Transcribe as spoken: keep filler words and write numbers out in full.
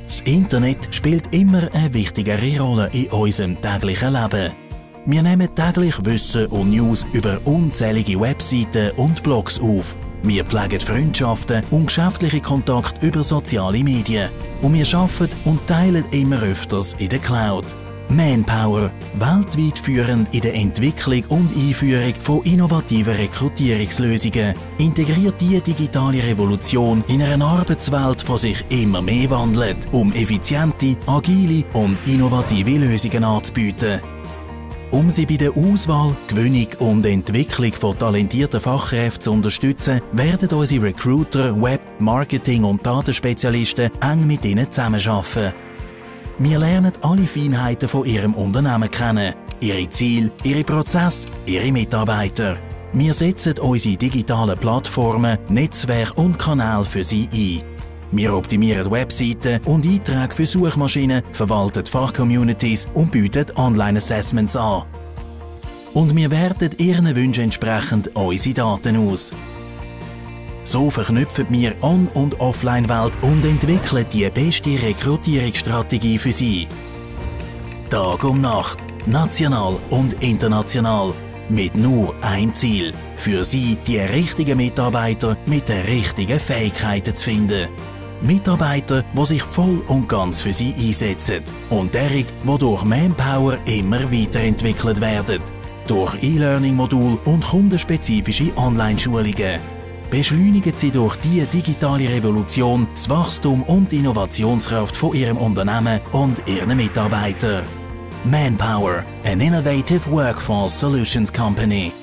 Das Internet spielt immer eine wichtigere Rolle in unserem täglichen Leben. Wir nehmen täglich Wissen und News über unzählige Webseiten und Blogs auf. Wir pflegen Freundschaften und geschäftliche Kontakte über soziale Medien. Und wir arbeiten und teilen immer öfters in der Cloud. Manpower, weltweit führend in der Entwicklung und Einführung von innovativen Rekrutierungslösungen, integriert die digitale Revolution in einer Arbeitswelt, die sich immer mehr wandelt, um effiziente, agile und innovative Lösungen anzubieten. Um Sie bei der Auswahl, Gewinnung und Entwicklung von talentierten Fachkräften zu unterstützen, werden unsere Recruiter, Web-, Marketing- und Datenspezialisten eng mit ihnen zusammenarbeiten. Wir lernen alle Feinheiten von Ihrem Unternehmen kennen, Ihre Ziele, Ihre Prozesse, Ihre Mitarbeiter. Wir setzen unsere digitalen Plattformen, Netzwerke und Kanäle für Sie ein. Wir optimieren Webseiten und Einträge für Suchmaschinen, verwalten Fachcommunities und bieten Online-Assessments an. Und wir werten Ihren Wünschen entsprechend unsere Daten aus. So verknüpfen wir On- und Offline-Welt und entwickeln die beste Rekrutierungsstrategie für Sie. Tag und Nacht, national und international, mit nur einem Ziel: für Sie die richtigen Mitarbeiter mit den richtigen Fähigkeiten zu finden. Mitarbeiter, die sich voll und ganz für Sie einsetzen und derig, die durch Manpower immer weiterentwickelt werden. Durch E-Learning-Modul und kundenspezifische Online-Schulungen. Beschleunigen Sie durch diese digitale Revolution das Wachstum und die Innovationskraft von Ihrem Unternehmen und Ihren Mitarbeitern. Manpower, an innovative workforce solutions company.